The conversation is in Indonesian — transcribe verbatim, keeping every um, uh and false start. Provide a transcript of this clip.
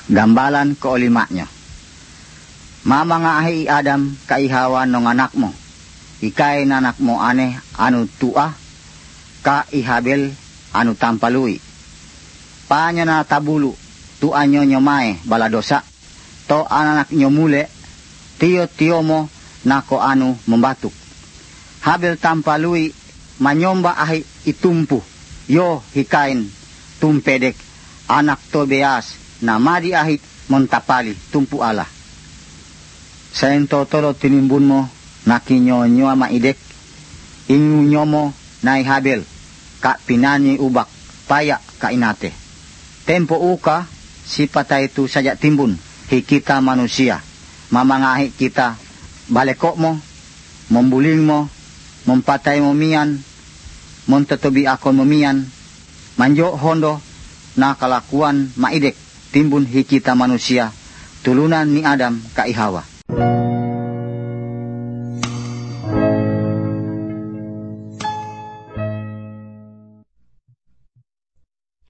Gambalan ko limaknyo. Mamangahi Adam kaihawa nong anak mo. Ikay nanak mo ane anu tua, ka ihabel anu tampalui. Panya na tabulu, tua nyo nyomae baladosa, to anak nyo mule, tiyo tiyo mo nako anu membatuk. Habel tampalui, manyomba ahi itumpu, yo hikain tumpedek, anak Tobeas, na madi ahit montapali tumpu ala. Sayen totolo tinimbun mo nakinyo nyo maidek ingu nyomo na Habel ka pinanyi ubak paya ka inate. Tempo uka si patay tu saja timbun hikita manusia mamangahi kita balekok mo membuling mo mempatay mo mian montetobi akon mo mian manjo hondo na kalakuan maidek timbun hikita manusia tulunan ni Adam ka Ihawa.